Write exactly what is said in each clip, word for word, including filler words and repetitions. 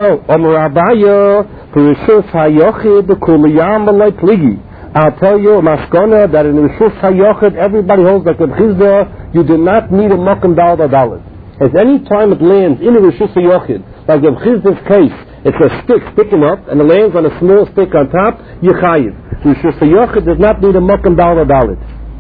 Amar Abaya, Rishus Hayochid, Kuliyam Malay Pligi. I'll tell you, Maskana, that in Rishus Hayochid, everybody holds like a Chizda, you do not need a Makam Dal Dalit. As any time it lands in a Rishus Hayochid, like in Chizda's case, it's a stick sticking up, and it lands on a small stick on top, Yechayiv. Rishus Hayochid does not need a Makam Dal Dalit.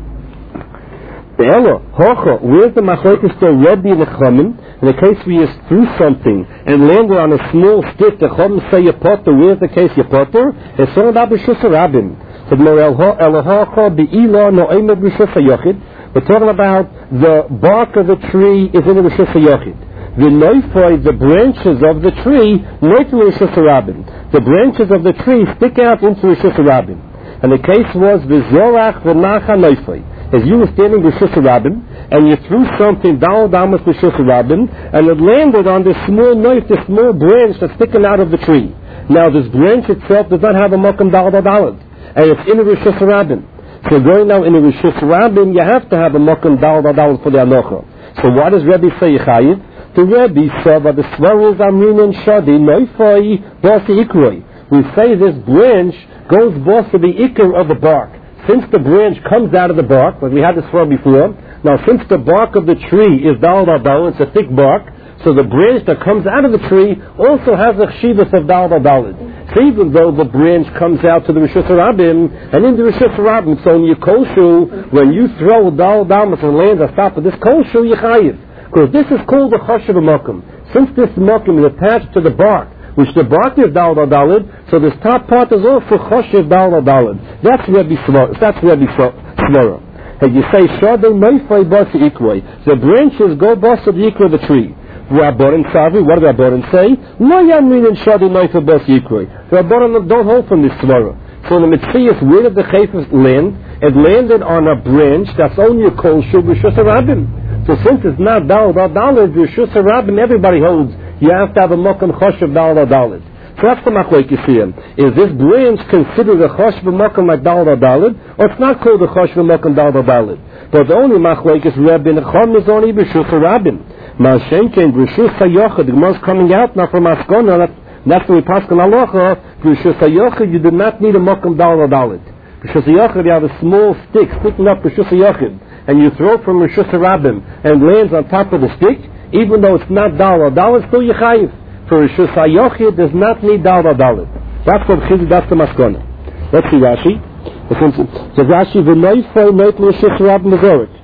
The Ella, Hocha, where's the Machlokes to Rebbe and the Chachamim? In the case where you threw something and landed on a small stick, the Chachamim say you potter. Where's the case you potter? It's all about Rishus Harabim. So Ella Hocha, Be'ila, No'emed Rishus Hayochid. We're talking about the bark of the tree is in the Rishus Hayochid. The Neufoi, the branches of the tree, not in Rishus Harabim. The branches of the tree stick out into Rishus Harabim. And the case was V'zorach V'nacha Neufoi. As you were standing with Rishus Harabim, and you threw something down down with Rishus Harabim, and it landed on this small knife, this small branch that's sticking out of the tree. Now this branch itself does not have a makam dalad dalad, and it's in a Rishus Harabim. So going now in a Rishus Harabim, you have to have a makam dalad dalad for the anocha. So what does Rebbe say Yechayiv? The Rebbe said that the svaros amrin and shadi noifai basi ikroi. We say this branch goes both to the ikr of the bark. Since the branch comes out of the bark, like we had this for before, now since the bark of the tree is dal dal dal, it's a thick bark, so the branch that comes out of the tree also has a chshivas of dal dal dalid. So even though the branch comes out to the Rishus Harabim, and in the Rishus Harabim, so in your koshu, when you throw dal dal and lands on top of this koshu, you chayiv. Because this is called the chashav makom. Since this makom is attached to the bark, which the bark is dal dal dalid, so this top part is also choshev dal dal dalid. That's Rebbe Svara. That's Rebbe Svara. And you say shadei meifay basi ikroi. The branches go basi the ikra of the tree. Rabbanan Savi. What did Rabbanan say? No yamrin and shadei meifay basi ikroi. Rabbanan don't hold from this Svara. So in the Mitzvah, where did the chayfus land? It landed on a branch that's only a kol shu b'Rishus Harabim. So since it's not dal dal dalid, Rishus Harabim, everybody holds. You have to have a mokam choshev dal dal dalid. So that's the machlokes here. Is this branch considered a choshev mokam like dal dal dalid, or it's not called a choshev mokam dal dal dalid? But the only machlokes Rebbe and Chacham is only b'Rishus Harabim. Ma'ashenken b'Rishus Hayochid. The Gemara's coming out now from Askona. That's the way Pascal Halacha. B'Rishus Hayochid, you do not need a mokam dal dal dalid. B'Rishus Hayochid, you have a small stick sticking up B'Rishus Hayochid, and you throw it from Rishus Harabim and lands on top of the stick. Even though it's not dal dal, it's still yechayiv. For Rishus Hayochid does not need dal dal. That's what Chizd, that's the maskona. Let's see Rashi. So Rashi v'noifay noit Rishus Harabim mezorik.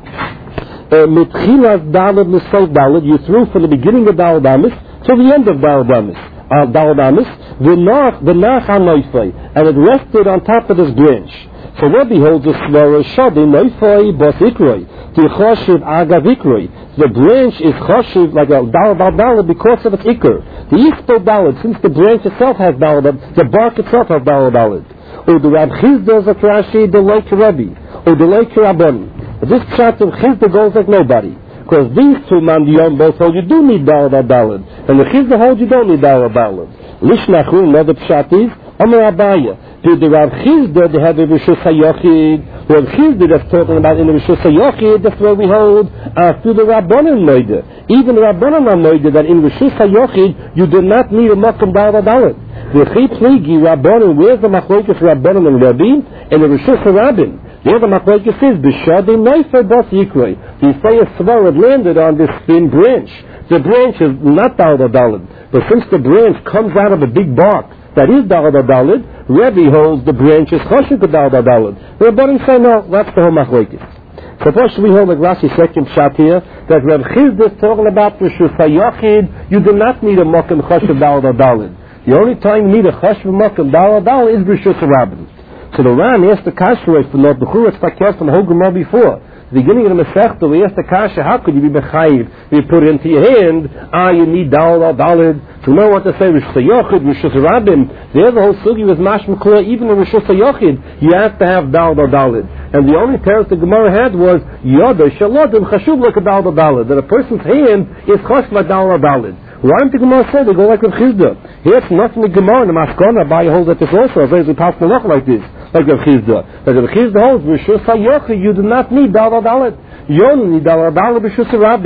Mitchilas dalad misol dalad. You threw from the beginning of dal damis to the end of dal damis. Uh, dal damis v'nach v'nach hanoifay, and it rested on top of this branch. So Rebbe holds a svara shadi noifay bas ikroi. The choshev agav ikroi. The branch is choshev like a dal dal dal because of its ikr. The ichto dalad, since the branch itself has dalad, the bark itself has dalad dalad. Or the Rab Chizda is Rashi, the like Rebbe, or the like Rabban. This pshat of Chizda goes like nobody, because these two mandiyom both hold you do need dalad dalad, and the Chizda holds you don't need dalad dalad. Lishnachu, another pshat is Amar Abaya. Did the Rab Chizda they have a Rishus Hayochid? Rab Chizda that's talking about in the Rishus Hayochid, that's where we hold after the Rabbanan Moide. Even the Rabbanan Moide that in Rishus Hayochid you do not need a Makam Dal Dalit. The Chit Pligi Rabbanan, where's the Machlokes Rabbanan and Rabbi? In the Rishus Harabim. There the Machlokes is B'Shadi Neifer Bas Yikroi. You say a Svar landed on this thin branch. The branch is not Dal Dalit, but since the branch comes out of a big bark that is Dal Dalit, Rebbe holds the branch is Choshev Dal Dalit. The Rabbanan say no, that's the whole Machlokes. Suppose we hold like Rashi second shot here that Reb Chizda is talking about Rishus Hayochid. You do not need a Mokum Choshev Dal Dalit. The only time you need a Choshev Mokum Dal Dalit is Rishus Harabim. So the Ran asked the Kashrei from the Bechur Tzakir from the whole Gemara before. The beginning of the Masechta, we asked the Kasha, how could you be Bechayiv? You put it into your hand, ah, you need Dal Dalid. To know what to say, Rishus Hayochid, Rishus Harabim. The other whole sugi was Mashma Kula, even in Rishus Hayochid, you have to have Dal Dalid. And the only teretz the Gemara had was, Yoda Shalodim Chashuv like a Dal Dalid. That a person's hand is Chosh like Dal Dalid. Why don't the Gemara say they go like Reb Chizda? Here it's nothing the Gemara, and the Maskona, by holds that this also, as they pass the loch like this, like Reb Chizda. Like Reb Chizda holds, Rishus Hayochid, you do not need Dal Dalid. You only need Dal Dalid Rishus Harabim.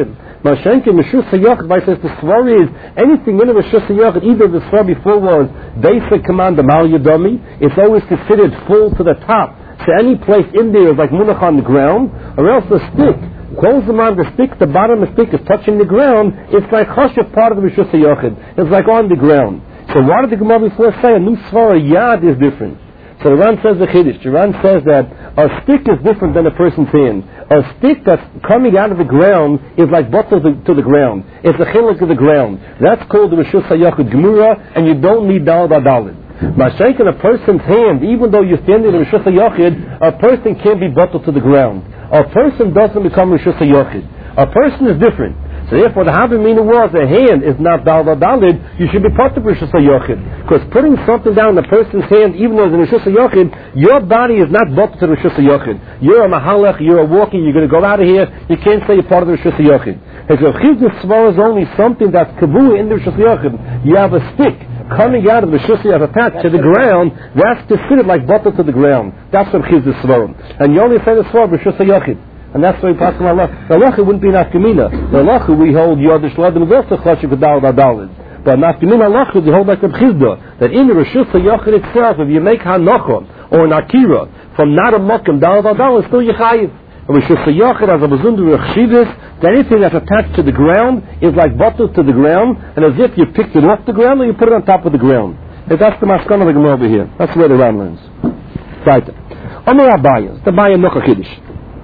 Mashenke Rishus HaYochid, by says the Svar is anything in the Rishus HaYochid, either the Svar before was basic command the Mal Yadami, it's always considered full to the top. So any place in there is like munach on the ground, or else the stick, close the man, the stick, the bottom of the stick is touching the ground, it's like chashav part of the Rishus HaYochid. It's like on the ground. So why did the Gemara before say a new Svar, a yad is different? So the Ran says the Chiddush. The Ran says that a stick is different than a person's hand. A stick that's coming out of the ground is like bottle to, to the ground. It's a chiluk of the ground. That's called the Rishus HaYochid Gemura, and you don't need Daled Adalid. Mashayk in a person's hand, even though you're standing in Rishus HaYochid, a person can't be bottled to the ground. A person doesn't become Rishus HaYochid. A person is different. So therefore, the Havamina was a hand is not Daled Adalid. You should be part of Rishus HaYochid, because putting something down in a person's hand, even though it's in Rishus HaYochid, your body is not bottled to Rishus HaYochid. You're a mahalach, you're a walking, you're going to go out of here. You can't say you're part of the Rishus HaYochid. And so Chiddush Svar is only something that's kavu in the Rishus HaYochid. You have a stick coming out of the Rishus HaYochid attached to the ground. That's considered like bottled to the ground. That's what Chiddush Svar. And you only say the Svar Rishus HaYochid. And that's why we pass on Allah. The halacha wouldn't be nafkamina. The halacha we hold Yodish Ladim is also chashiv Daled Adalid. But nafkamina halacha we hold like the Chizda, that in the Rishus HaYochid itself, if you make hanocha or an akira from not a makam Daled Adalid, still yechayiv. And Rishus HaYochid as a bazundu rechshivus, that anything that's attached to the ground is like bottled to the ground, and as if you picked it off the ground or you put it on top of the ground. And that's the maskana of the Gemara over here. That's where the Ram learns. Right. Omer Abayas, the Bayah Nocha Chiddush.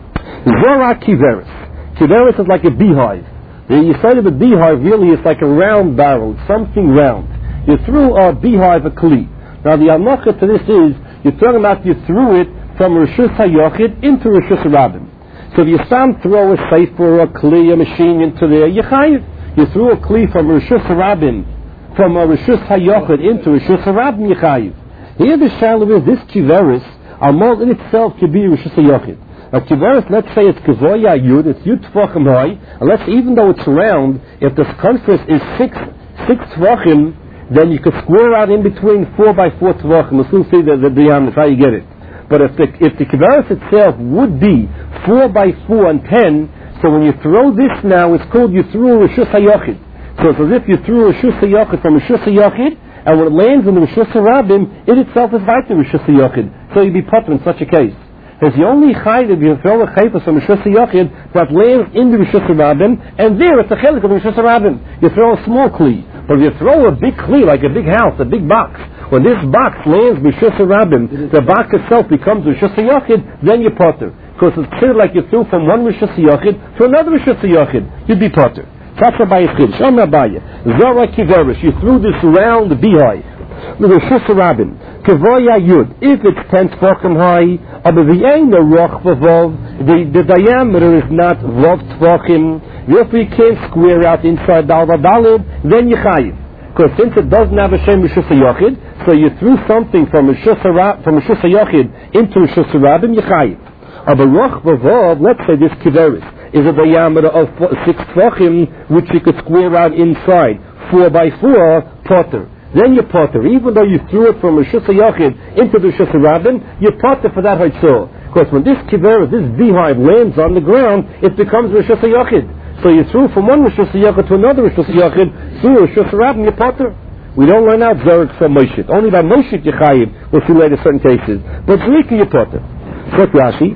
Zora Kiveris. Kiveris is like a beehive. The side of a beehive really is like a round barrel, something round. You threw a beehive a kli. Now the halacha to this is, you're talking about you threw it from Rishus HaYochid into Rishus Rabim. So if you some throw a sefer or a kli, a machine into there, you chayiv. You threw a kli from Rishus Rabim, from a Rishus HaYochid into Rishus Rabim, you chayiv. Here the shalom is, this Kiveris, Amol in itself could be Rishus HaYochid. Now, Kiveris, let's say it's Kevoya Yud, it's Yud Tvachim Hoi, and let's say even though it's round, if the circumference is six, six Tvachim, then you could square out in between four by four Tvachim. We'll soon see the, the diameter, how you get it. But if the, if the Kiveris itself would be four by four and ten, so when you throw this now, it's called you threw a Rishus HaYochid. So it's as if you threw a Rishus HaYochid from Rishus HaYochid, and when it lands in the Rishus HaRabim, it itself is right to Rishus HaYochid. So you'd be potter in such a case. It's the only chayv if you throw a chayfas from Rishus HaYochid that lands in the Rishus HaRabim, and there it's a chelik of the Rishus HaRabim. You throw a small kli, but if you throw a big kli like a big house, a big box, when this box lands Rishus HaRabim, the box itself becomes Rishus HaYochid, then you potter, because it's considered like you threw from one Rishus HaYochid to another Rishus HaYochid. You'd be potter. That's Abayis Chiddush. Shom Abayis. Zora Kiveris. You threw this round beehive. The Rishus HaRabim. Kevoya Yud, if it's ten tefachim high, aber the ain't a roch v'vov, the the diameter is not vov tefachim. If we can't square out inside Daled Adalid, then you chayiv. Because since it doesn't have a shem Rishus HaYochid, so you threw something from Rishus HaYochid into Rishus HaRabim, you chayiv. Aber roch v'vov, let's say this kiveris is a diameter of six tefachim, which you could square out inside four by four potter. Then you potter, even though you threw it from Rishus HaYochid into the Rishus HaRabim, you potter for that haitzor. Because when this kiver, this beehive lands on the ground, it becomes Rishus HaYochid. So you threw from one Rishus HaYochid to another Rishus HaYochid, through Rishus HaRabim, you potter. We don't learn out Zarek from Moshe. Only by Moshe you chayiv, we'll see later certain cases. But Zrika you potter. Look Rashi.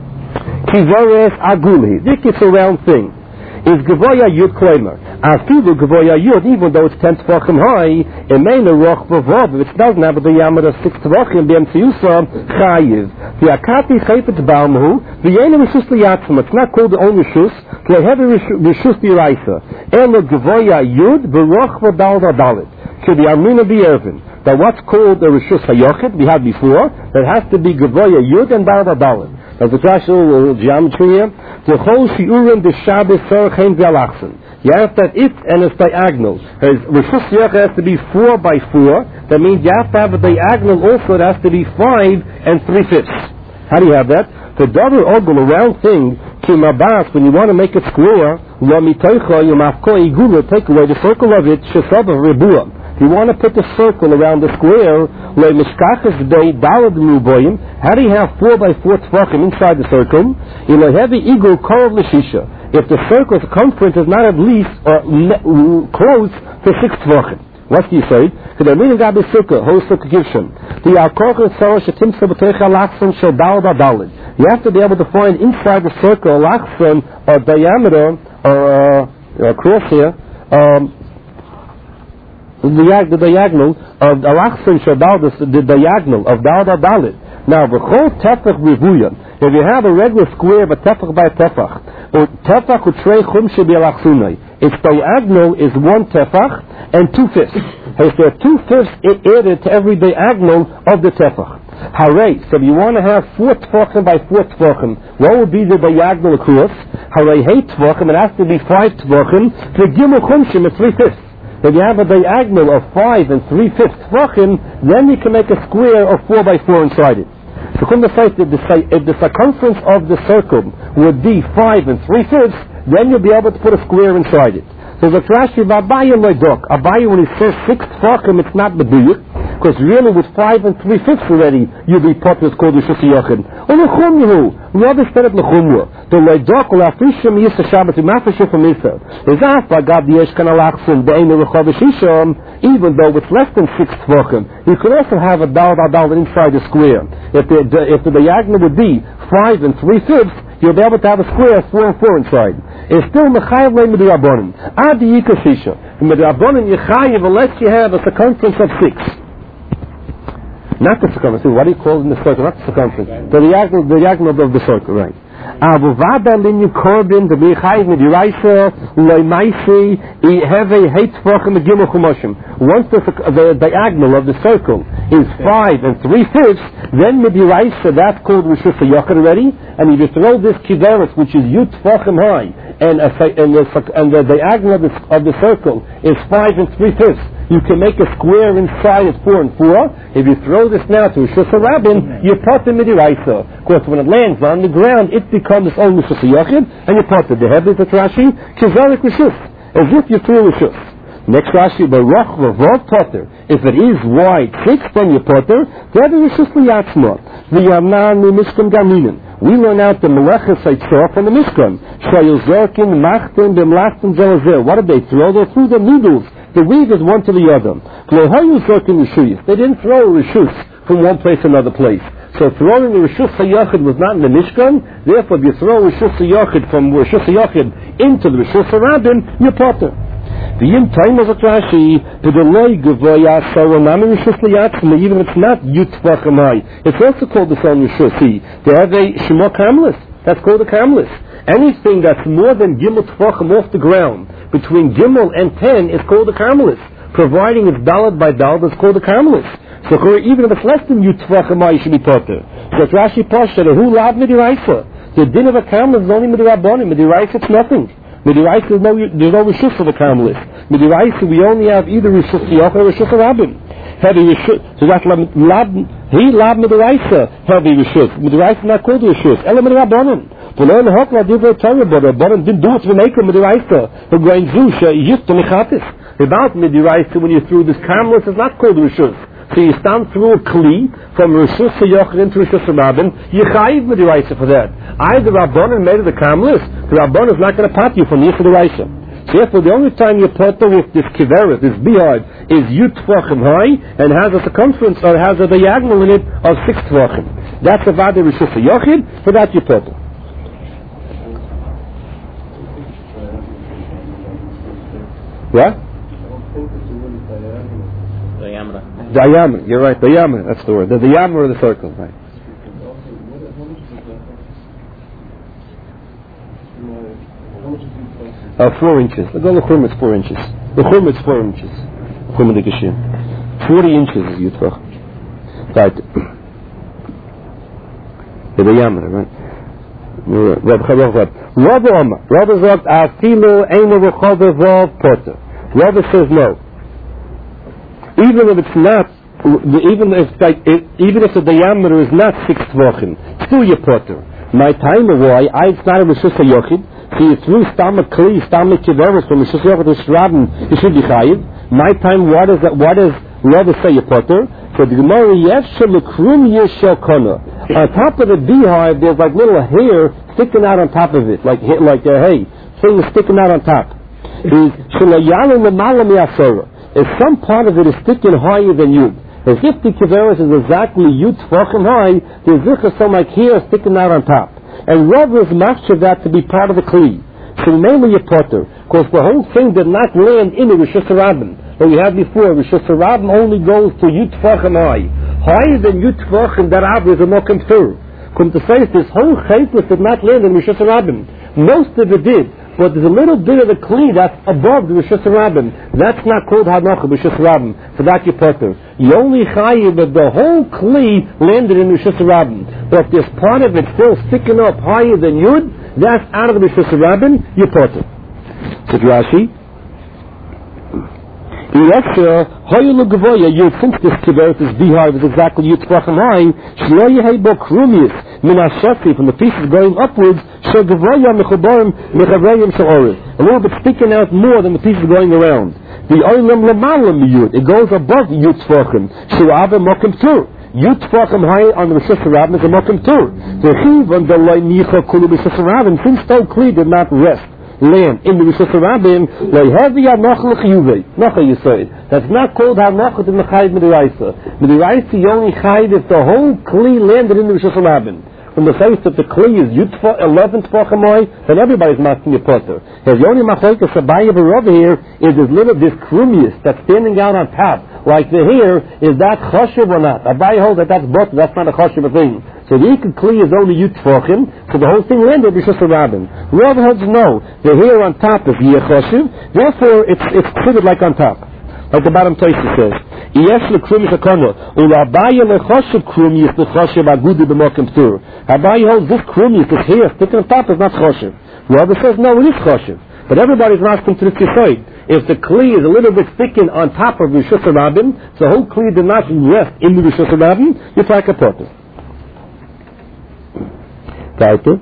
Kiveres aguli. This is a round thing. Is Gevoya Yud Klemer. Afilu Gevoya Yud, even though it's ten tefachim high, it may no roch b'vov, if it doesn't have a diameter of six tefachim, b'emtziusa, chayiv. The akati chayfet balmahu, the yena rishus liyatzim, it's not called the own rishus, they have a rishus d'iraisa. Elo Gevoya Yud, b'roch v'dal v'dalit. To the Amrina b'yervin. That what's called the Rishus HaYochid, we had before, that has to be Gevoya Yud and Dal v'dalit. Now the classical geometry here, the whole shiurim the Shabbos sorchein v'alachsen. You have that it and it's diagonal. Rishus HaYochid has to be four by four. That means you have to have a diagonal also. It has to be five and three fifths. How do you have that? The double ogle, a round thing, kimabas, when you want to make it square, lo mitoicha yomafko igula, take away the circle of it, shesab of rebua. If you want to put the circle around the square, le mishkachas day dalad muboyim, how do you have four by four tefachim inside the circle? In a heavy eagle korov l'shisha. if the circle circumference is not at least or ne- close to six tvachim. What's the say? The meaning of the circle, whole circle gives him. The alcohol so shetim sabotech alachson shel dal dalid. You have to be able to find inside the circle alachson or diameter or uh, cross here. Um, The, the diagonal of alachson shel dal, the diagonal of dal dalid. Now, v'chol tefach rivuyan. If you have a regular square of a tefach by a tefach, or tefach u'trei chum shebi alachsunai, its diagonal is one tefach and two fifths. If there are two fifths added to every diagonal of the tefach. Hooray! So if you want to have four tefachim by four tefachim, what would be the diagonal across? Hooray! Hey tefachim, it has to be five tefachim. The gimel chumshim is three fifths. If you have a diagonal of five and three fifths tefachim, then you can make a square of four by four inside it. So come to say that if the circumference of the circle would be five and three fifths, then you'll be able to put a square inside it. So the Rashi of Abaye loydok. Abaye, when he says six tefachim, it's not meduyuk, because really with five and three fifths already, you'll be put what's called Rishus Yochid. Or lechumyu, Rabbi said it lechumyu. The loydok will afrishim yisa Shabbat umafrishim from Israel. Is af bagad yesh kan alachsim be'enu rechavishisham, even though it's less than six tefachim, you could also have a dal dal dal inside the square. If the if the diagonal would be five and three fifths, you'll be able to have a square of four and four inside. It's still mechayev le midrabanan. Ad yikashisha. Midrabanan yechayev unless you have a circumference of six. Not the circumference. What do you call it in the circle? Not the circumference. The diagonal, the diagonal of the circle, right? Avuvada linyu korbin the bechayev midiraisa loimaisi iheve heit tvachim megimel chumoshim. Once the, the diagonal of the circle is five and three fifths, then midiraisa that's called Rishus Yochid already. And if you throw this kiveris, which is yut tvachim high, and, a, and, the, and the diagonal of the, of the circle is five and three fifths, you can make a square inside at four and four. If you throw this now to Rishus Rabbin, you put the midiraisa. Of course, when it lands on the ground, it becomes its own Rishus Yochid, and you put it. The head is the Rashi, kiverik Rishus, as if you threw Rishus. Next Rashi, Baruch Vavov Potter. If it is wide six, then you Potter. The other Rishus Liyatzma. The Yamnan Mishkan Gaminin. We learn out the Melechus Eitzah from the Mishkan. Shayil Zorkin, Machtin, Bimlachtin, Zelazir. What did they throw? They threw the needles. The weavers one to the other. They didn't throw Rishus from one place to another place. So throwing the Rishus HaYachid was not in the Mishkan. Therefore, if you throw Rishus HaYachid from Rishus HaYachid into the Rishus HaRabin, you're Potter. The Yim Taim was a Rashi, the Delay Gavoya Saranami Rishus Liyatzma, even if it's not Yutvachamai. It's also called the Son Rishusi. They have a Shema Kamlis. That's called a Kamlis. Anything that's more than Gimel Tvachim off the ground, between Gimel and ten, is called a Karmelis. Providing it's Dalad by Dalad, it's called a Karmelis. So even if it's less than Yut Tvachim, you should be Potter. So it's Rashi Pasha, who lav Midiraisa? The din of a Karmelis is only Midirabonim. Midiraisa, it's nothing. Midiraisa, there's no, there's no Rishus of a Karmelis. Midiraisa, we only have either Rishus Yochid or Rishus Rabbin. Heavy Rishus. So that's lab, he lav Midiraisa, heavy Rishus. Midiraisa not called Rishus. Ela Midirabonim. But learn the Hokla did not tell you about it. But didn't do it to make a midiraisa. The grain zusha yit to mechatis. About midiraisa, when you threw this Karmelis, is not called Rishus. So you stand through a kli from Rishus Yochid into Rishus Rabbin. You chayiv midiraisa for that. Either Rabbanan made of the Karmelis, the Rabbanan is not going to pat you from Yisra Raisa. So therefore, the only time you put with this kiveris, this bihard, is yut tvachim high and has a circumference or has a diagonal in it of six tvachim. That's a vada Rishus Yochid. For that you put it. What? Diameter. Diameter. You're right. Diameter. That's the word. The diameter of the circle. Right. Uh, four inches. The goal of Chum is four inches. The Chum is four inches. Chum the Geshim. Forty inches is Yitzchak. Right. The diameter. Right. Rabbi Omar. Rabbi sagt, Afilu Eino Rechover Vav Potter. Rabbi says no. Even if it's not, even if like, it, even if the diameter is not six tvachim, still you Potter. My time why I it's not a Rishus HaYochid. So you threw stomach kli, stomach kiveris from Rishus HaYochid to Shraben, you should be chayiv. My time, what is that? What does Rabbi say you Potter? So the Gemara Yevshel Lekrum Yeshel Kona. On top of the beehive, there's like little hair sticking out on top of it, like like uh, hay. thing is sticking out on top. Is Shalayalim Lamalam Yasora. If some part of it is sticking higher than Yud. As if the Kiveris is exactly Yud Tvachim high, the Zikr some like here sticking out on top. And Rav is master that to be part of the Kli. So mainly a potter, because the whole thing did not land in the Rosh Hashanah. That we had before, Rosh Hashanah only goes to Yud Tvachim high. Higher than Yud Tvachim, that Ab is a Mokim Tur. Come to say this whole Chaytless did not land in Rosh Hashanah. Most of it did, but there's a little bit of the Kli that's above the Rosh Hashanah. That's not called Hanocha Rosh Hashanah. For that you potter. You only Chayiv that the whole Kli landed in Rosh Hashanah. But if there's part of it still sticking up higher than Yud, that's out of the Rosh Hashanah, you potter. So Rashi, since this Kiberet is Bihar is exactly Yud Tvachim high, Shlo Yehebo Krumius Min Hashafi, from the pieces going upwards, Shel Gavoya Mechubarim Mechavrayim Shel Oris, a little bit sticking out more than the pieces going around. The Oilam Lamalam Yud, it goes above Yud Tvachim, Shel Ava Mokim Tur. Yud Tvachim high on the Rosh Hashanah is a Mokim Tur. The Chiv on the Loi Nicha Kulu Rosh Hashanah, since Tol Kli did not rest land in the Rosh Hashanah, Loi Hevi Hanocha L'Chiyuvei, Nocha Yisrael. That's not called Hanocha to Mechayiv Midiraisa. Midiraisa you only chayiv if the whole Kli landed in the Rosh Hashanah. From the face that the Kli is Yud eleven Tvachim high, then everybody's masking a potter. His only Machlokes Abaye over here is this little, this Krumius that's standing out on top. Like the hair, is that choshev or not? Abaye holds that that's both, that's not a choshev thing. So the Ikad Kli is only Yud Tvachim, so the whole thing landed Rosh Hashanah. Rav holds no, the hair on top is Yeh choshev, therefore it's it's considered like on top. Like the bottom Tosha says, Yesh lekrumis hakana, ulabaye lechoshev krumis lechoshev agudi b'mokim tur. Abaye holds this krumis, this hair sticking on top is not choshev. Rav says no, it is choshev. But everybody's asking to this side. If the Kli is a little bit sticking on top of Rosh Hashanah, so the whole Kli did not rest in the Rosh Hashanah, you take a potter. Weiter.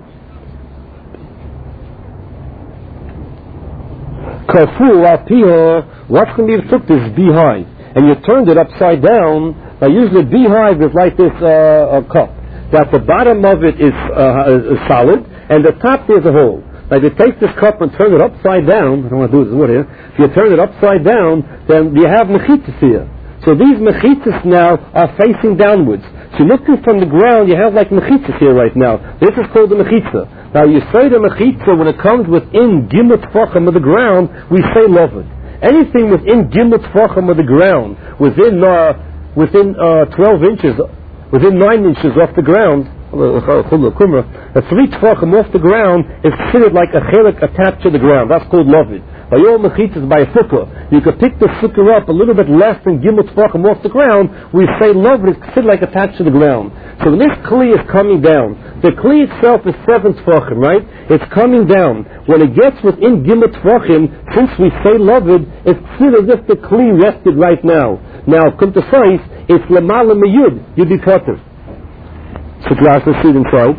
Kafur Alpiha, what's going to be took this beehive and you turned it upside down. Now usually beehive is like this uh, a cup, that the bottom of it is, uh, is solid and the top there's a hole. Now if you take this cup and turn it upside down, I don't want to do this wood here, if you turn it upside down, then you have mechitzas here. So these mechitzas now are facing downwards. So looking from the ground, you have like mechitzas here right now. This is called the mechitza. Now you say the mechitza, when it comes within gimel tfachim of the ground, we say loved. Anything within gimel tfachim of the ground, within uh, within uh, twelve inches, within nine inches off the ground, a three tfachim off the ground is considered like a chelik attached to the ground. That's called loved. By all mechitzas, by a sukkah, you could pick the sukkah up a little bit less than gimel tfachim off the ground. We say loved is considered like attached to the ground. So when this kli is coming down, the kli itself is seven tfachim, right? It's coming down. When it gets within gimel tfachim, since we say loved, it's considered as if the kli rested right now. Now, come to size, it's lamala meyud, you'd be potter. So class, let's see it inside.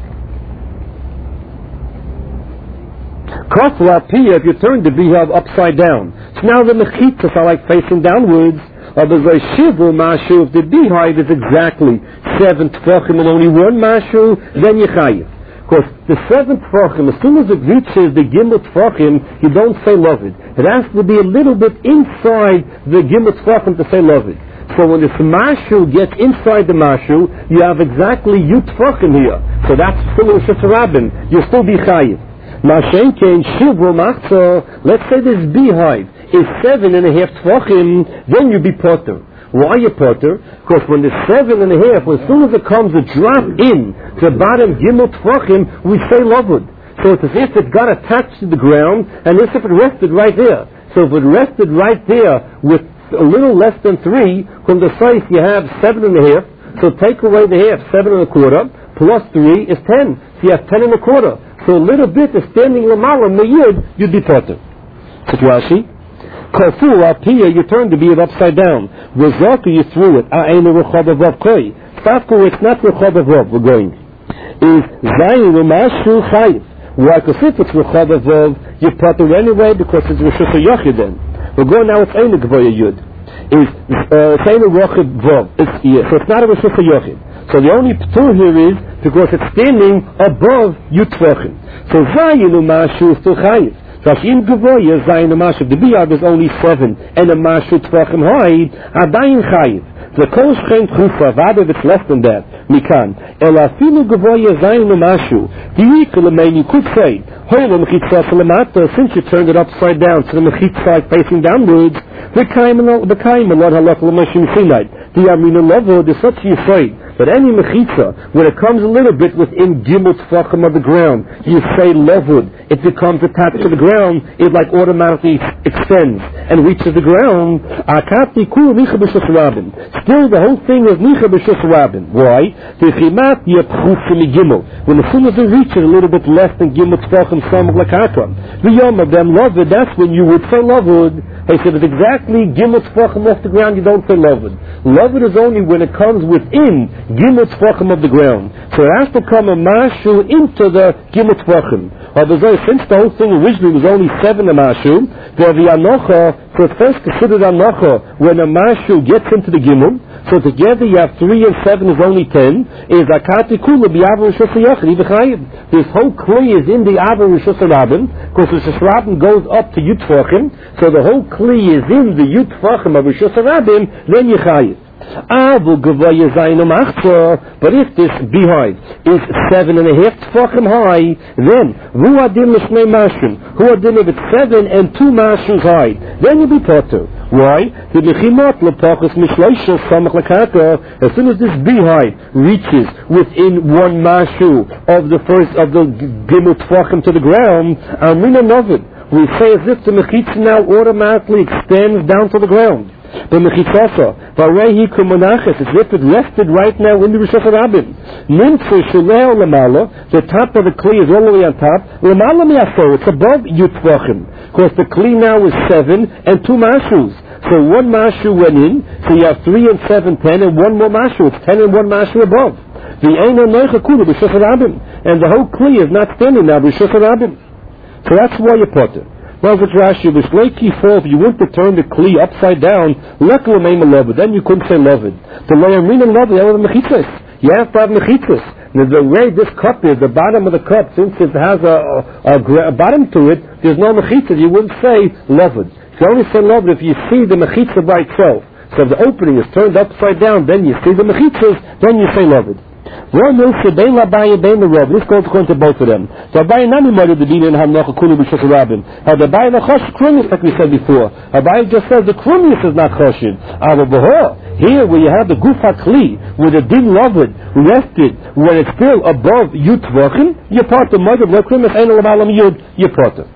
Kafla pia, if you turn the beehive upside down. So now the mechitzas are like facing downwards. Or there's a shivu mashu, if the beehive is exactly seven tfachim and only one mashu, then you chayiv. Because the seven tfachim, as soon as it reaches the gimel tfachim, you don't say loved. It has to be a little bit inside the gimel tfachim to say loved. So when this mashu gets inside the mashu, you have exactly yud tfachim here. So that's still Rosh Hashanah. You'll still be chayiv. Mashenkein shivro machzo. Let's say this beehive is seven and a half tfachim, then you be potter. Why you potter? Because when the seven and a half, as soon as it comes a drop in to the bottom gimel tfachim, we say lovud. So it's as if it got attached to the ground, and as if it rested right there. So if it rested right there with a little less than three, from the size you have seven and a half, so take away the half, seven and a quarter, plus three is ten. So you have ten and a quarter. So a little bit is standing lamala meyud, you'd be potter. So Rashi, Kofu alpiya, you turn to be it upside down. Rizaka, you threw it. A'enu rechav koi. Stavku, it's not rechav avav, we're going. Is zayin u'mashu chayiv. Why? Because if it's rechav you potter anyway because it's Rosh Hashanah then. We're going now, it's Einu Gvoya Yud. Is Einu Rochav Vav. So it's not a Rosh Hashanah. So the only tool here is because it's standing above Yud Tvachim. So Zayin Umashu is still Chayiv. So in Gavoya, Zayin Umashu, the Biyad is only seven, and the Mashu Tvachim Ha'id, Adayin Chayiv. The Kol Shchen Tchufa, Vada, if it's less than that, Mikan. Elafilu Gavoya, Zayin Umashu. The Yikalamein, you could say, Hoyle Mechitza Salamata, since you turned it upside down, so the Mechitza facing downwards, the Kaim, the Kaim, Lord Halach Lamashim Sinai. The Amina Level, there's such a afraid. But any mechitza, when it comes a little bit within gimel tfachim of the ground, you say levud, it becomes attached to the ground, it like automatically extends and reaches the ground. Akati kul nicha b'shus rabin. Still, the whole thing is nicha b'shus rabin. Why? V'chimat yepchuf gimel. When as soon as it reaches a little bit less than gimel tfachim samach lakakam, v'yom of them lovud, that's when you would say levud. They said it's exactly gimel tfachim off the ground, you don't say levud. Levud is only when it comes within Gimel Tvachim of the ground. So it has to come a Mashu into the Gimel Tvachim. Although since the whole thing originally was only seven a Mashu, there the Anocha, so it's first considered Anocha when a Mashu gets into the Gimel. So together you have three and seven is only ten. Is Akati Kula B'Avar Rishus HaYachid Yivachayim. This whole Kli is in the Avar Rishus HaRabim, because Rishus HaRabim goes up to Yud Tvachim. So the whole Kli is in the Yud Tvachim of Rishus HaRabim, then Yechayim. But if this beehive is seven and a half tefachim high, then who adin l'shnei mashrim? Who adin if it's seven and two mashrim high? Then you'll be potter. Why? The mechimot lepachos mishloisha samach lekata. As soon as this beehive reaches within one mashu of the first of the gimel tefachim to the ground, amrina novid. We say as if the mechitza now automatically extends down to the ground. The mechitzasa, v'arehi kumonaches, it's if it rested right now in the Rishus HaRabim. Nimtzu shuleo lamala, the top of the kli is all the way on top. Lamala mi'afo, it's above Yud Tvachim, because the kli now is seven and two mashus. So one mashu went in, so you have three and seven, ten, and one more mashu. It's ten and one mashu above. The eina noicha kula Rishus HaRabim, and the whole kli is not standing now Rishus HaRabim. So that's why you put it. Well, if it's Rashi, if you want to turn the kli upside down, then you couldn't say loved. The layamina loved, you have mechitzas. You have to have mechitzas. Now, the way this cup is, the bottom of the cup, since it has a, a, a, a bottom to it, there's no mechitzas. You wouldn't say loved. You only say loved if you see the mechitzah by itself. So if the opening is turned upside down, then you see the mechitzas, then you say loved. Well, no, so Bein Labaye, Bein the Rav. This goes according to both of them. So Abaye Nami Mother the Din and Hamnocha Kulu B'Shus HaRabim. How the Abaye Nachosh Krunius, like we said before. Abaye just says the Krunius is not Choshin. Ava B'Hor, here where you have the Guf HaKli, where the Din Loved rested, when it's still above Yud Tvachim, you're part of Mother, no Krunius, Ein L'Malam Yud, you're part of.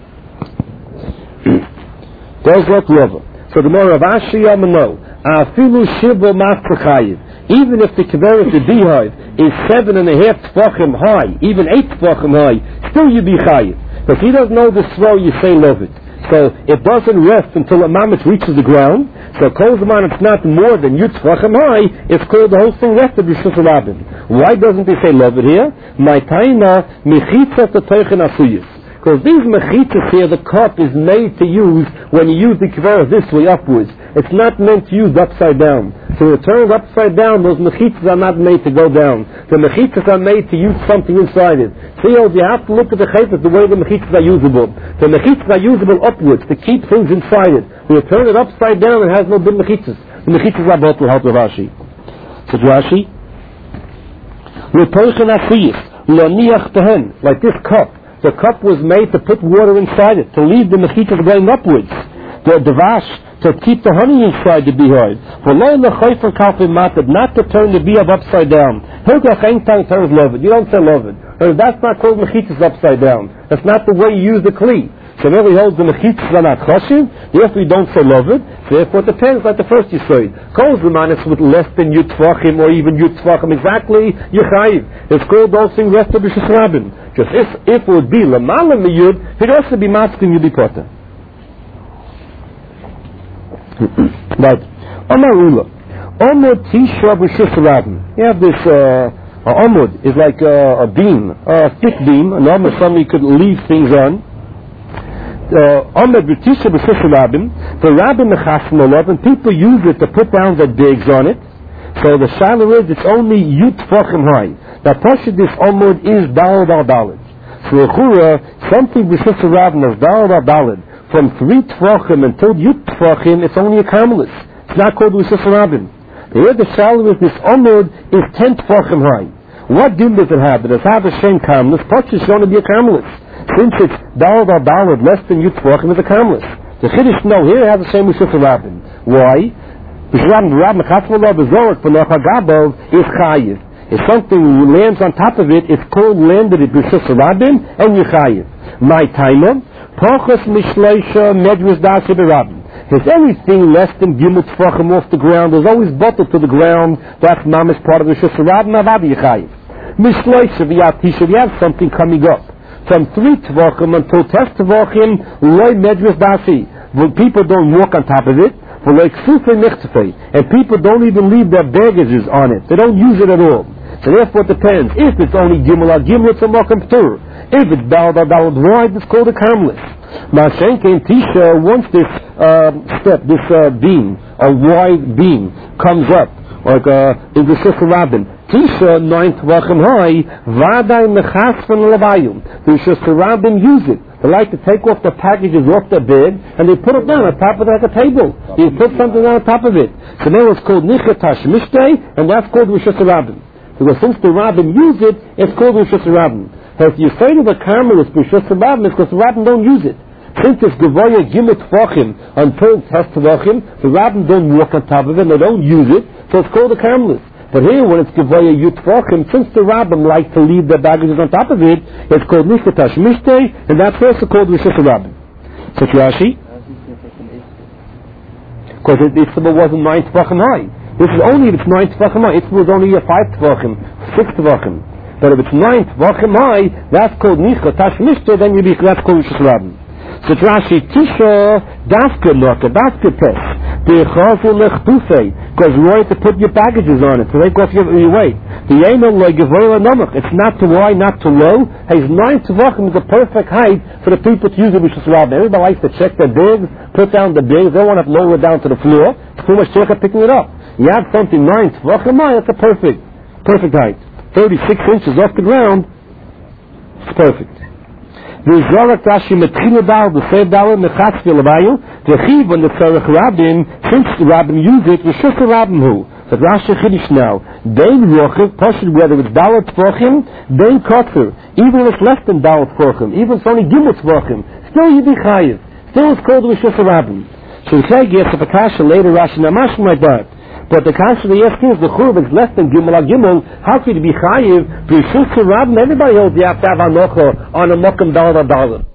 There's like Rava. So the more Rav Ashi Yamano, Afilu Shibbo Mafkachayiv. Even if the Kaveret, the beehive, is seven and a half tefachim high, even eight tefachim high, still you be chayiv. But if he doesn't know the throw, you say love it. So it doesn't rest until a mammoth reaches the ground. So kol zaman it's not more than yud tefachim high, it's called the whole thing rested Rishus HaRabim. Why doesn't he say love it here? My taina mechitza t'toichen asuyis. Because these mechitzas here, the cup is made to use when you use the kaveret this way upwards. It's not meant to use upside down. So when it turns upside down, those mechitzas are not made to go down. The mechitzas are made to use something inside it. So you have to look at the chaytas the way the mechitzas are usable. The mechitzas are usable upwards to keep things inside it. When you turn it upside down, it has no big mechitzas. The mechitzas are both will help with Rashi. So Rashi, like this cup. The cup was made to put water inside it, to leave the mechitzas going upwards. The devash, to keep the honey inside the beehive. Not to turn the beehive upside down. You don't say love it. That's not called mechitzas upside down. That's not the way you use the kli. So whenever he holds the mechitzas are not choshin, therefore you don't say love it. Therefore it depends, like the first you said. Kol zaman it's with less than yud tvachim or even yud tvachim exactly, yechayiv. It's called those things rest of Rishus HaRabim. Just if, if it would be lamala miyud, it would also be masking yud potter. Right. Amarula. Omud Tisha Rishus HaRabim. You have this, uh, uh, Omud is like uh, a beam, a thick beam, an Omud somebody could leave things on. Omud Tisha Rishus HaRabim. The Rabbim Mechasim Olav, and people use it to put down their digs on it. So the shaila is, it's only yud tvachim high. that Pasha this Omud is Dalad al Dalad. So L'chura, something B'Shus Rabin is Dalad al Dalad, from three Tvachim until Yut Tvachim, it's only a Karmelis. It's not called B'Shus Rabin. Here the shallow is this Omud is ten Tvachim high. What din does it have? Does it have a Shem Karmelis? Pasha is going to be a Karmelis. Since it's Dalad al Dalad, less than Yut Tvachim, is a Karmelis. The Chiddush, no, here it has the same B'Shus Rabin. Why? B'Shus Rabin, the Rabin Chatzmallah, the Zorak, for Nochagabov, is Chayiv. If something lands on top of it, it's called landed at B'Shus Rabin and Yechayiv. My timer, Pachas Mishleisha Medras Dasa B'Rabin. If anything less than Gimel Tfachim off the ground, there's always bottled to the ground, that's Mamish part of B'Shus Rabin, Avad Yechayiv. Mishleisha V'Yatisha, we have something coming up. From three Tvachim until Test Tvachim, Loi Medras Dasi. When people don't walk on top of it, and people don't even leave their baggages on it. They don't use it at all. So therefore it depends. If it's only Gimel al Gimel, it's a Mokum Ptur. If it's Dalad al Dalad wide, it's called a Karmelis. Mashenke and Tisha, once this uh, step, this uh, beam, a wide beam, comes up, like uh, in the B'Shus Rabin, Tisha, ninth Vachim high, Vaday Mechasfen Levayum. The B'Shus Rabin use it. They like to take off the packages off the bed and they put it down on top of it like a table. You put something on top of it. So now it's called Nichatash Mishtei, and that's called Rishus Rabin. Because since the Rabbin use it, it's called Rishus Rabin. If you say to the Karmelis Rishus Rabin, it's because the Rabbin don't use it. Since it's Gevoya Gimel Tvachim until Test Tvachim, the Rabbin don't walk on top of it, they don't use it, so it's called the Karmelis. But here, when it's Gevoya Yut Tvachim, since the Rabbim like to leave their baggages on top of it, it's called Nichatash Mishtei, and that's also called Rishus Rabin. So Rashi, because it, it wasn't nine Tvachim high. This is only if it's nine Tvachim high. It was only a five Tvachim, six Tvachim. But if it's nine Tvachim high, that's called Nichatash Mishtei, then you be that's called Rishus Rabin. So Rashi, Tisha, Dafka Noka, Dafka Pes, Bechazu Lechtufei, because you want to put your packages on it, to take off your, your weight. The Yeno Loi Gevoya Nomach, it's not too high, not too low. His nine Tvachim is the perfect height for the people to use the Rishus Rabin. Everybody likes to check their bags, put down the bags, they don't want to lower it down to the floor. It's too much work at picking it up. You have something nine Tvachim high, that's a perfect, perfect height. thirty-six inches off the ground, it's perfect. The Zorak Rashi Metchila Dal, the Seiv Dal, Mechatz V'Levayu, the Chiv on the Tzarech Rabin, since the Rabin use it, Rishus Rabin Hu. But Rashi Chiddush now, Bein Rochiv, Pashut, whether it's Dalad Tvachim, Bein Kotzer, even if it's less than Dalad Tvachim, even if it's only Gimel Tvachim, still you be Chayiv, still it's called Rishus Rabin. So the Seiv gets a Pakasha later, Rashi Namash like that. But the kasha the yes is the churv is less than gimel al gimel. How could it be chayiv? B'Rishus Rabin, everybody holds you have to have anocha on a mokum dalad al dalad.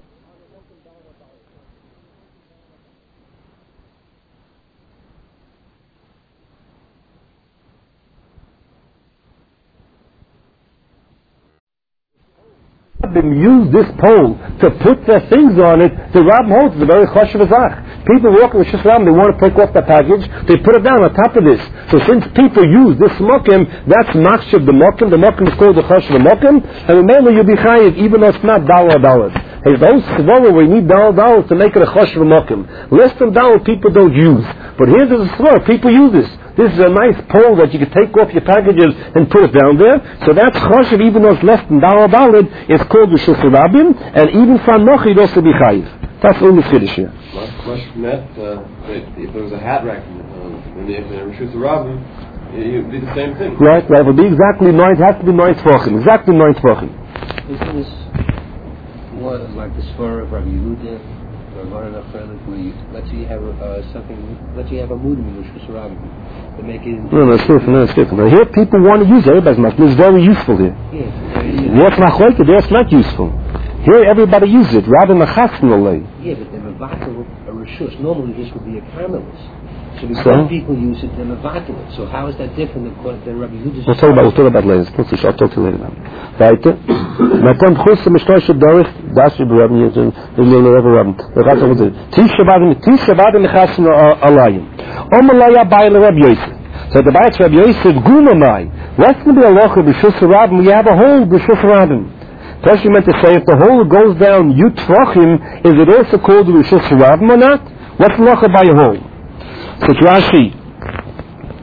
Them use this pole to put their things on it. The Rabbin holds it's a very chashuv azach. People walking with Rishus Rabin, they want to take off the package, they put it down on top of this. So since people use this mokim, that's machshav the mokim. The mokim is called the chashuv mokim, and remember you'll be chayiv even though it's not dalad dalad. Hey, those svara we need dalad dalad to make it a chashuv mokim. Less than dalad people don't use, but here's a svara people use this. This is a nice pole that you can take off your packages and put it down there. So that's chashuv, even though it's less than dalad dalad, it's called Rishus Rabin, and even from nochi it also be chayiv. That's all the Chiddush here. Last question from that, uh, if there was a hat rack um, in the Rishus Rabin, it would be the same thing. Right, right. It would be exactly nine, it has to be nine Tvachim. Exactly nine Tvachim. Isn't this what, like the Svar of Rabbi Yehuda, or Rabbi Nachman, where you, let's say you have uh, something, let's say you have a mudim in Rishus Rabin, to make it into... No, no, it's different, no, it's different. Now, here people want to use it, everybody's not. It's very useful here. Yeah. There it's not like it, there it's not useful. Here everybody uses it, rather than a chasnolay. Yeah, but the mevatel a rishus. Normally this would be a karmelis. So because so? people use it, they're mevatel it. So how is that different than Rabbi Yehuda's? We'll talk about we'll talk about later. I'll talk to you later now. Weiter. Na kommt chus zum Shtosh Dorich, das wir haben hier in der Level Rabbi. Wir gaan zo doen. Tisha bad Tisha bad mechasen alayim. Omalaya baile Rabbi Yosef. So the Beit Rabbi Yosef gumamai. What's going to be a loch of Rishus Rabin? We have a whole Rishus Rabin. Especially meant to say, if the hole goes down Yut Tvachim, is it also called Rishus Rabin or not? What's the locha by a hole? So Rashi,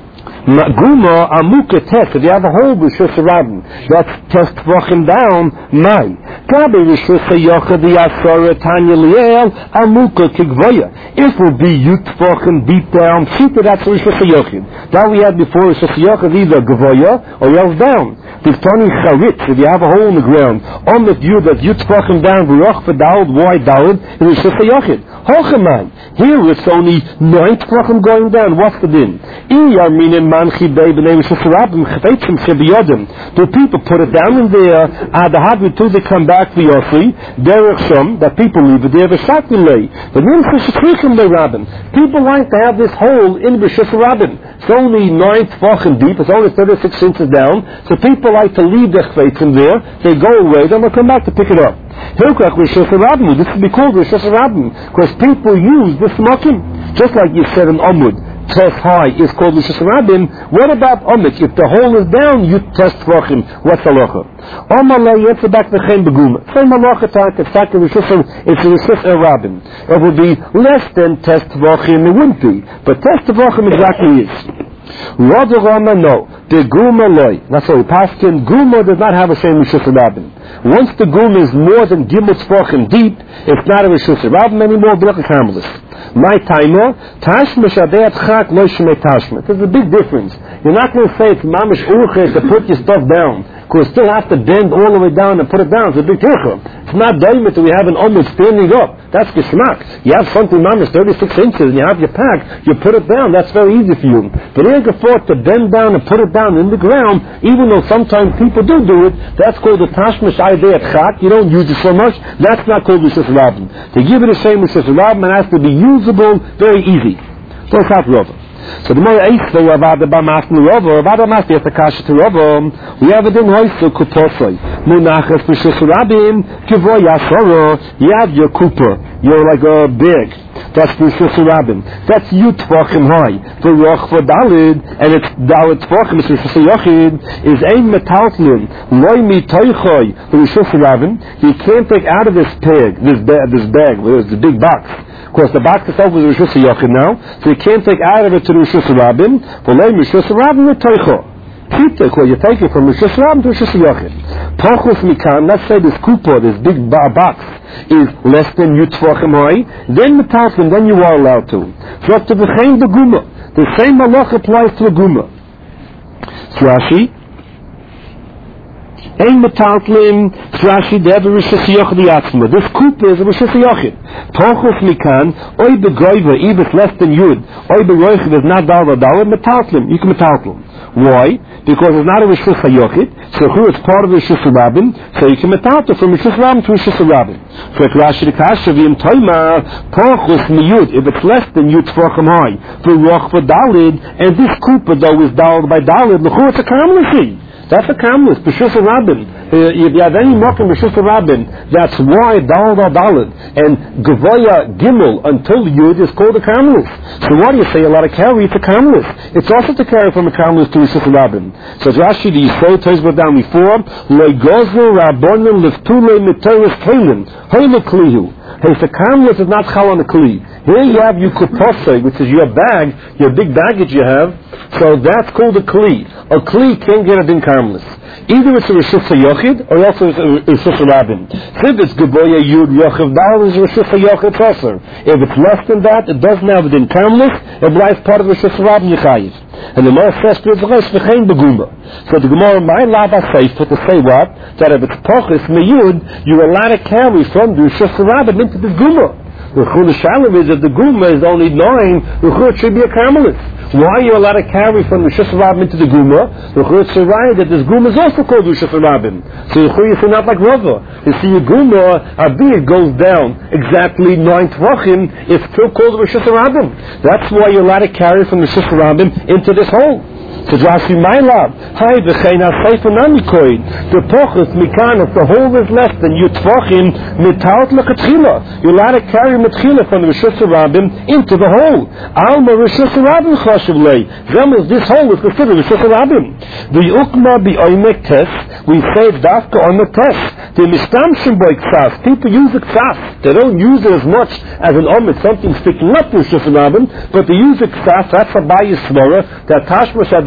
Guma amuka test. If you have a whole Rishus Rabin, that's test Tvachim down. My Gabi Rishus Yochid the Asara Tanya Liel amuka kigvoya. If it will be Yut Tvachim deep down, Shita, that's Rishus Yochid. That we had before Rishus Yochid either Gvoya or else down. Diftani Charitz, if you have a hole in the ground, on the view that Yut Tvachim down, V'roch V'dalad, why Dalad, is Rishus Yochid. Hochamai. Here it's only nine Tvachim going down. What's the din? Iyar minin manchi bei b'nei Rishus Rabim chafetzim chebiyodim. Do people put it down in there? Ad hadvi till they come back to Yossi. Derech shom that people leave it there. V'shakilei. The name Shishachrichim bei Rabim. People like to have this hole in Rishus Rabim. It's only nine Tvachim deep. It's only thirty-six inches down. So people like to leave their chafetzim there. They go away. Then they'll come back to pick it up. Hilkach Rishus Rabim. This will be called Rishus Rabim because people use this makim. Just like you said in Amud, test high is called Rishus Rabim. What about Amud? If the hole is down, you test Tvachim. What's halacha? Amalei yetsa back the Chen Beguma. Same halacha tak. It's like a Rishus. It's a Rishus Rabim. It would be less than test Tvachim. It wouldn't be, but test Tvachim exactly is. Roger Rama, no. The Guma loy. That's why Paskin Guma does not have a same Rishus Rabim. Once the Guma is more than Gimel Tvachim deep, it's not a Rishus Rabim anymore. But it's harmless. My timer, Tashma Shadei Chak Lo Shmei Tashma. There's a big difference. You're not going to say it's Mamish Urche to put your stuff down, because you still have to bend all the way down and put it down. It's a big tircha. It's not daimit that we have an Omid standing up. That's Geshmak. You have something Mamish thirty-six inches and you have your pack, you put it down. That's very easy for you. But you can afford to bend down and put it down in the ground, even though sometimes people do do it. That's called the Tashma Shadei Chak. You don't use it so much. That's not called Rishus Rabim. To give it a shame Rishus Rabim, it has to be usable, very easy. So it's not Rova. So the more Eis, the Ravada Bamas and Rova, Ravada Mas, the Kasha to Rova, we have it in Hoyso Kuposoi. Munachas Rishus Rabim, Kivoy Yasoro, you have your Cooper, you're like a big. That's Rishus Rabim. That's Yut Tvachim high. The Roch for Dalid, and it's Dalid Tvachim, it's Rishus Yochid, is Ein Metaltlin, Loi Mi Toichoi, the Rishus Rabim. You can't take out of this peg, this bag, this bag, there's the big box. Of course, the box itself is Rishus Yochid now, so you can't take out of it to the Rishus Rabim. For Loi Rishus Rabim the Toicho. Kitek, where you take it from Rishus Rabim to Rishus Yochid. Pachus Mikan, let's say this kupa, this big box, is less than Yut Tvachim high, then Metaltlin, then you are allowed to. So up to the Chaim the Guma. The same malach applies to the Guma. Rashi, Ein Metaltlin, Rashi, they have a Rishus Yochid Yatzma. This kupa is a Rishus Yochid. Pachus Mikan, Oy Begoiva, even if less than Yud, Oy Begoiva is not Dal Vadal, Metaltlin, you can Metaltlin. Why? Because it's not a Rishus HaYochid, so here it's part of Rishus Rabim, so you can metalta from Rishus Rabim to Rishus Rabim. So if Rashi the Kasha v'im toima, Pachus miyud, if it's less than Yud Tvachim high, v'roch v'dalid, and this kupa though is daled by dalid, l'chur it's a kamlisi. That's a kamlis, Rishus Rabim. Uh, if you have any mokum Rishus Rabim, that's why dalad or dalid, and Gavoya Gimel until Yud is called a kamlis. So what do you say? A lot of carry, it's a kamlis. It's also to carry from a kamlis to Rishus Rabim. So Rashi, the Yisrael tells us down before, Legozu Rabbonim Liftule Miteris Kalim, Hoyle Klihu. Hey, if the kamlis is not chal on the kli, here you have your kupose, which is your bag, your big baggage you have, so that's called a kli. A kli can't get a din kamlis. Either it's a Rishus HaYochid, or also it's a Rishus Rabim. If it's Geboya Yud Yochav Dal, it's a Rishus HaYochid Tosser. If it's less than that, it doesn't have a din kamlis, it lies part of Rishus Rabim Yechayiv. And the Gemara says to the rest, v'chein beguma. So the Gemara, my lava safe to say what? That if it's pochis meyud, you're allowed to carry from the Rishus Rabim into the guma. The chul shalom is that the guma is only nine. The chul should be a karmelis. Why are you allowed to carry from the Rishus Rabim into the guma? The chul is right that this guma is also called Rishus Rabim. So the chul is not like Rava. You see, a guma, a beard goes down exactly nine tvachim. It's still called Rishus Rabim. That's why you're allowed to carry from the Rishus Rabim into this hole. So Rashi, my love, hi, v'chein ha-seifa namikoid. The pochus mikan, if the hole is less than you tvachim, mitalt l'chatchila. You're allowed to carry matchila from the Rishus Rabim into the hole. Alma Rishus Rabim chashuv lei. Zemels, this hole is considered Rishus Rabim. The ukma bi oimek tes, we say dafka oimek tes. The mistamshim boy ksas. People use it ksas. They don't use it as much as an omet, something sticking up to Rishus Rabim, but they use it ksas. That's a bayis svara. That tashma shadeh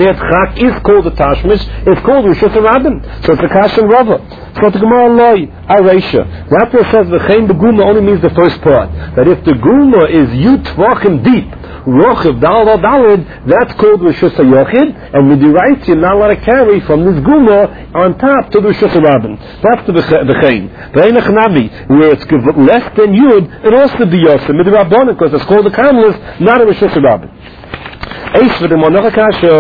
get chak is called a tashmish, it's called Rishus HaRabim. So it's a kashan rava. So the Gemara loy, Aresha. That says the Chaim Beguma only means the first part. That if the Guma is yut tvachim deep, rochiv dal dal dalid, that's called Rishus HaYochid, and with the right you're not allowed to carry from this Guma on top to the Rishus HaRabim. That's the Chaim. The Einach Navi, where it's less than yud, it also be Yosef, with the Rabbanon, because it's called the Kamlis, not a Rishus HaRabim. Eis for the Monach HaKasha.